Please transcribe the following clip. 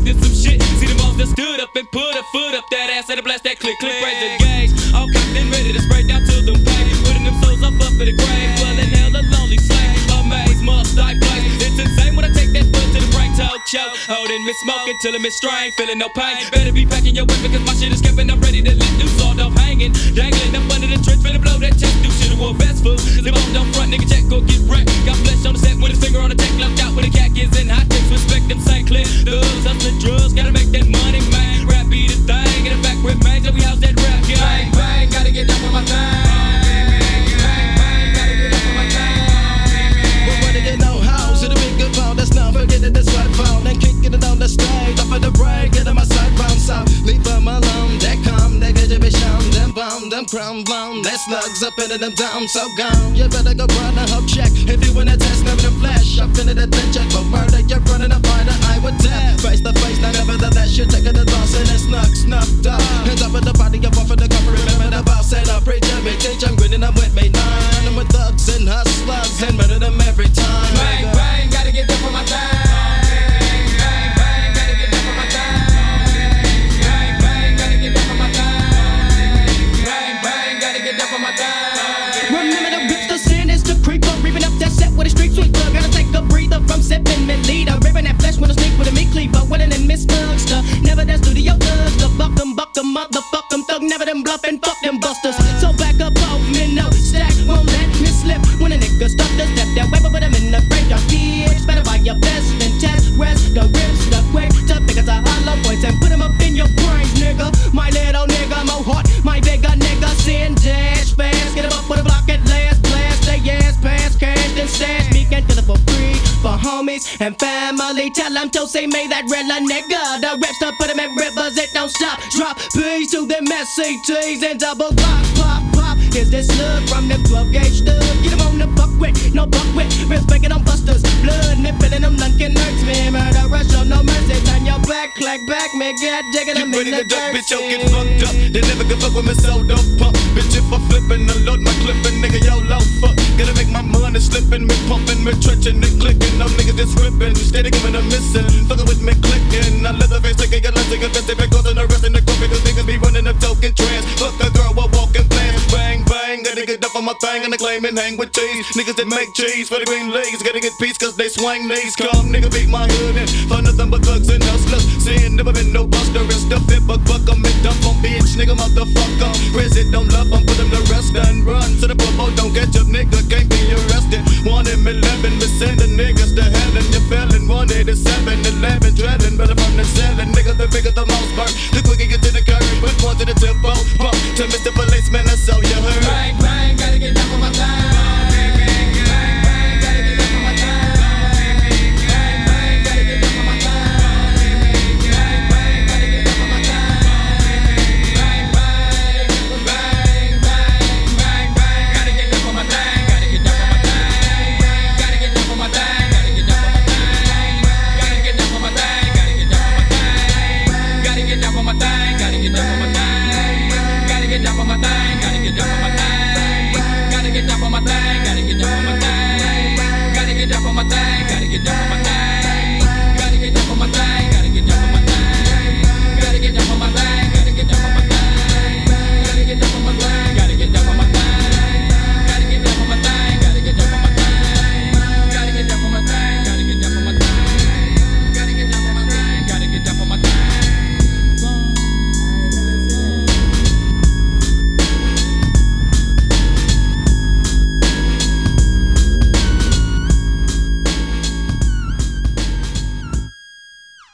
expecting some shit. See the moms that stood up and put a foot up that ass and blast that click, click, raise the gauge. All cocked and ready to spray down to them pain. Putting them souls up in the grave. Well, in hell, a lonely slave. Amaze, must I play. It's insane when I take that foot to the brain talk show. Holding me smoking till I'm strain, feeling no pain. Better be packing your weapon because my shit is kept and I'm ready to let loose all off hanging. Dangling up under the trench, finna blow that chest. Do shit wore vest full. Cause if I'm don't front, nigga, check, go get wrecked. Got flesh on the set with his finger on the tech. Left out with the khakis and hot tips. Respect them St. Clair. The hoods, hustling drugs, gotta make that money, man. Rap be the thing, in the back with man. So we house that rap, yeah. Bang, bang, gotta get down with my thing. That's not forgetting this right phone and kicking it on the stage. Off of the break, getting my side round south. Leave them alone, they come, they get to be shown. Them bomb, them crown blown. That slugs up into them down, so gone. You better go run a hub check. If you wanna test, never the flesh. Up into the check for murder, you're running up by the eye with death. Face to face, now nevertheless, you're taking the loss and it's snuffed up. Hands up with the body, you're off of the cover. Remember the boss and I preach me, teach them, grinning up with me. Nine, I'm with thugs and hustlers and murder them every time. Bang, bang, gotta get down for my time. Bang, bang, gotta get down for my time. Bang, bang, gotta get down for my time. Bang, bang, gotta get down for my time. Remember the rips, the sin is the creeper. Reaping up that set with a street sweeper. Gotta take a breather from sipping mint leader. Ripping that flesh when I sneak with a meat cleaver. Winning and miss Mugster. Never that studio thugs. The buck them, motherfuck them thug. Never them bluffing, fuck them busters. So back up off me, no stack. Won't let me slip. When a nigga start to step that way, but put him in the graveyard. Bitch, better buy your best and test. Rest the rips, the quick to pick us a hollow points and put him up in your brains, nigga. My little nigga, more heart. My bigger nigga, sin dash fast. Get him up with a block at last. Blast they ass, pass, cash, then stash. Me can get it for free for homies and family. Tell them to say me that real nigga. The reps to put him in rivers, it don't stop. Drop P's to them SCTs and double pop, pop, pop. Is this slug from the 12 gauge stud? Get him on the buck with, no buck with. Respecting them busters, blood nipping in them lunkin' hurts me. Murderer, show no mercy. Turn your back, clack back, me get digging them in the dirt. Bitch, yo, get fucked up. They never give up with me, so don't pump. Bitch, if I flippin', unload my clippin', nigga, yo, low fuck. Gotta make my money slippin', me pumpin', me trenching, and clickin'. Them niggas just rippin', steady giving a missin'. Fuckin' with me clickin'. I let the face take a let's take a fist. They back on the rest in the coffee. Cause niggas be running up token trans. Fuck a girl while walking plans. Bang, bang, gotta get up on my thing and I claim and hang with cheese. Niggas that make cheese for the green leagues. Gotta get peace cause they swing knees. Come, nigga, beat my hood in. For nothing but thugs and hustlers. Seeing never been no buster and stuff it. Buck, I'm in dump on bitch. Nigga, motherfucker. Prison don't love them, put them to rest and run. So the popo don't catch up, nigga, can't be arrested. 1 in 11, we send the niggas to hell and you're failing. 187, 11, drilling. Better from the selling. Niggas, the bigger the most burn. The quicker you get to the curry, put one to the tempo. Bump to Mr. Policeman, that's all you heard. Bang, bang, gotta get down for my time.